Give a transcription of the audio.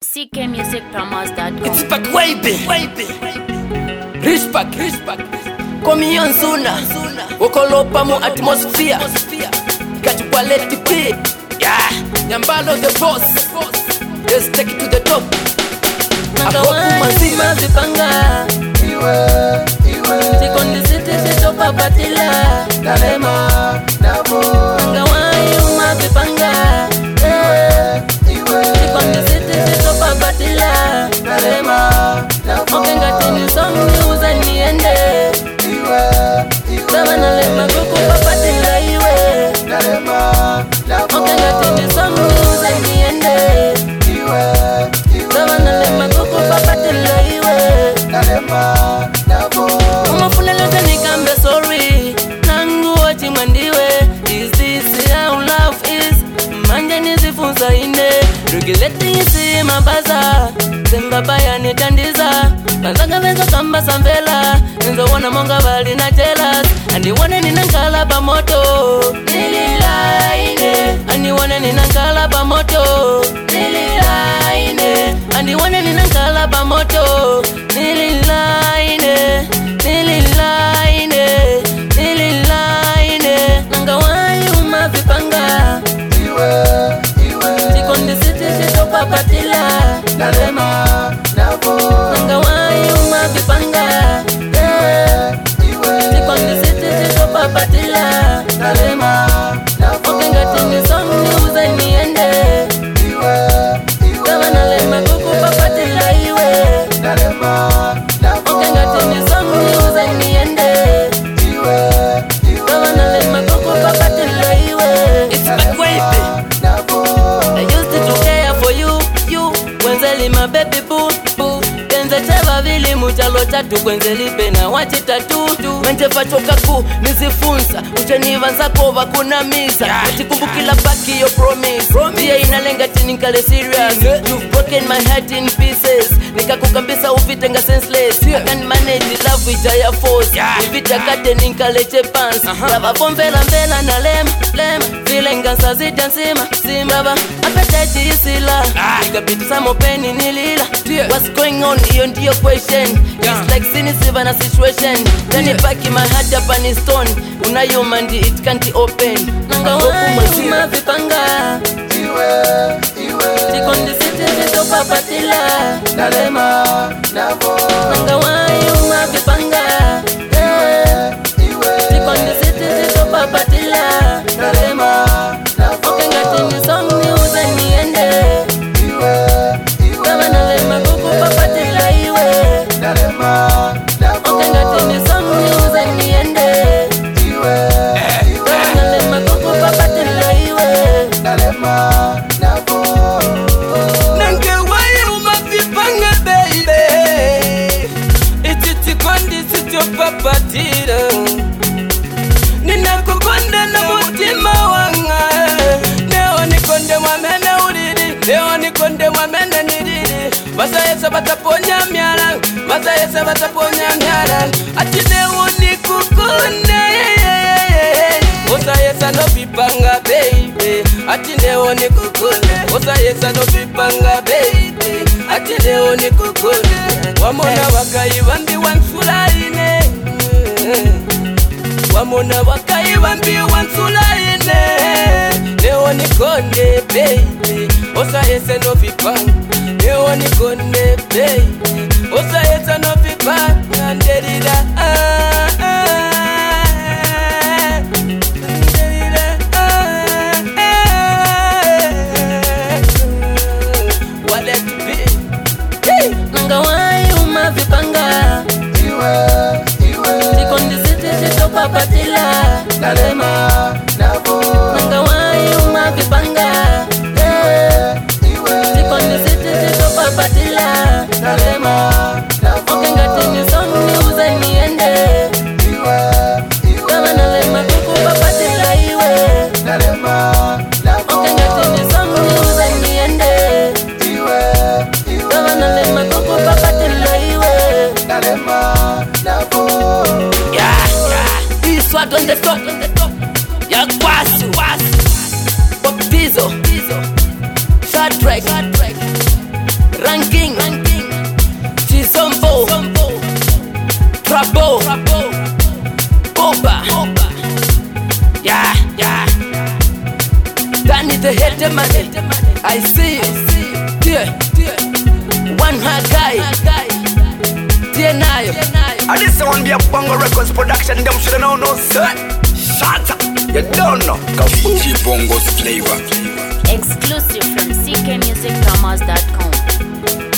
ckmusicpromos.com. It's back baby. Respect. Komi Yansuna. Wokolopa mu atmosphere. Kachukwa let it be. Yeah. Nyambalo the boss. Let's take it to the top. Mazima vipanga Tikondi siti sitopa patila Kalema Ngawai uma vipanga Tikondi siti sitopa patila Kalema Okenga tini songi uza niende Sama nalema kuku papatila iwe Okenga tini songi uza niende Sama nalema kuku papatila iwe Umafuna lote nikambe sorry Nangu wachi mwandiwe Is this how love is Manje nizifunza ine Rugileti isi mabaza Sembaba ya nitandiza Banzanga venzo kamba sambela Nzo wana monga bali na jealous Andi wane ninankala pa moto Nililaine Andi wane ninankala pa moto Nililaine Andi wane ninankala pa moto Nililaine Nangawai uma vipanga Tikondi siti sitopa patila Nangawai uma vipanga Tikondi siti sitopa patila Okenga tini songi uze niende Kama nalema kuku papatila iwe Okenga tini songi uze niende Kama nalema kuku papatila iwe It's back baby. I used to care for you Kwenzeli my baby boo Kenze cheva vili mchalo chatu Kwenzeli pena wachi tatu Mente fachoka ku nizifunza Uchaniva nzakova kuna misa Achikumbukila baki your promise Pia inalenga chini nkale serious You've broken my heart in pieces Nikakukambisa uvitenga senseless I can't manage the love with your force Uvita kate ninkaleche pants Lava bombela mbela na lema Vilenga sazita nsima Baba appetite isila Nikapita samopeni nilila What's going on iyo ndiyo question It's like sinisiva na situation Then it back in my heart up on stone Unayomandi it can't open Nangawai uma vipanga Tikondi siti sitopa patila Nangawai uma vipanga Tikondi siti sitopa patila Okenga tini songi uze niende Kama nalema kuku papatila iwe Okenga tini songi uze niende Kama nalema kuku papatila iwe Nangawai umavipanga baby Iti tikondi sitopa patila Ninakukonda na mutima wanga Neo nikonde mwamene uriri Neo nikonde mwamene niriri Basa yesa bataponya myara Basa yesa bataponya myara Ati neo nikukonde Osa yesa no vipanga baby Ati neo nikukonde Osa yesa no vipanga baby Ati neo nikukonde Wamona wakaiwambi wansulaine Wamona wakaiwambi wansulaine Neo nikonde baby Osa yesa no vipanga Neo nikonde baby Osa yesa no vipanga Nderira Nangawai uma vipanga Tikondi siti sitopa patila Nangawai uma vipanga Tikondi siti sitopa patila Okenga tini songi uze niende Kama nalema kuku papatila iwe Okenga tini songi uze niende Kama nalema kuku papatila iwe This one on the top Ya kwasu Pop Diesel Shadrack ranking, Chizombo, Trabo, Boba, yeah, yeah. Danny the hater man, I see you, yeah. One hard guy, dear Nayo. And this one be a Bongo Records production, them should know no sir. Shut up, you don't know. Kabuki Bongo's flavor. Exclusive from ckmusicpromos.com.